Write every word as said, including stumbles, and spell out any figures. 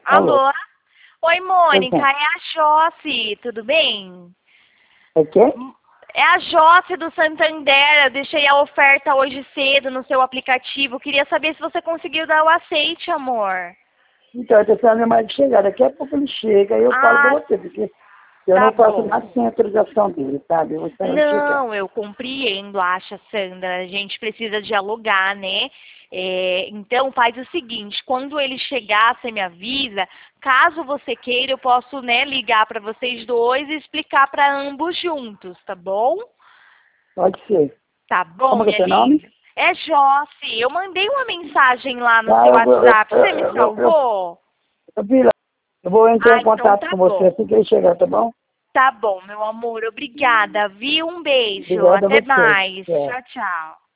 Alô? Alô? Oi, Mônica, Pois é a Josse, tudo bem? é. É quê? É a Josse do Santander, eu deixei a oferta hoje cedo no seu aplicativo. Queria saber se você conseguiu dar o aceite, amor. Então, eu tô esperando meu marido chegar. Daqui a pouco ele chega e eu falo pra Ah, você, porque eu tá não faço nada bom. sem autorização dele, sabe? Eu vou esperar ele chegar. Não, eu compreendo, acha, Sandra. A gente precisa dialogar, né? É, então faz o seguinte, quando ele chegar, você me avisa. Caso você queira, eu posso, né, ligar para vocês dois e explicar para ambos juntos, tá bom? Pode ser. Tá bom, Como que é minha seu nome? linda. É Josse. Eu mandei uma mensagem lá no Tá, seu eu vou, eu, WhatsApp. eu, Você me eu, eu, eu, salvou? eu, Vila, eu vou entrar Ah, em então contato tá com você bom. assim que ele chegar, tá bom? Tá bom, meu amor. Obrigada, viu? Um beijo. Obrigado a Até você. mais. Tchau. Tchau, tchau.